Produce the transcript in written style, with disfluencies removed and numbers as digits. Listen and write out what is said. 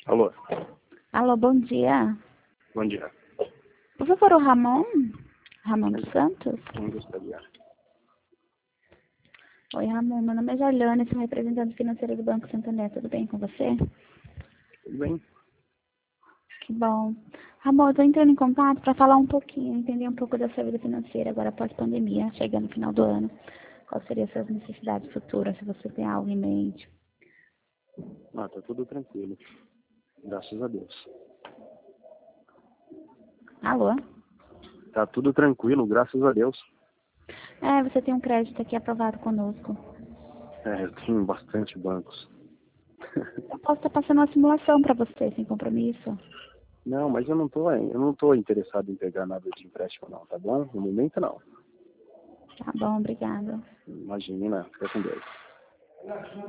Alô, Alô, bom dia. bom dia. Por favor, o Ramon? Ramon dos Santos? Quem gostaria? Oi, Ramon. Meu nome é Jaliane, sou representante financeira do Banco Santander. Tudo bem com você? Tudo bem? Que bom. Ramon, eu estou entrando em contato para falar um pouquinho, entender um pouco da sua vida financeira agora pós-pandemia, chegando no final do ano. Quais seriam as suas necessidades futuras, se você tem algo em mente? Ah, tá tudo tranquilo. Graças a Deus. Alô? Tá tudo tranquilo, graças a Deus. Você tem um crédito aqui aprovado conosco. Eu tenho bastante bancos. Eu posso estar passando uma simulação para você, sem compromisso. Não, mas eu não tô interessado em pegar nada de empréstimo não, tá bom? No momento não. Tá bom, obrigada. Imagina, fica com Deus.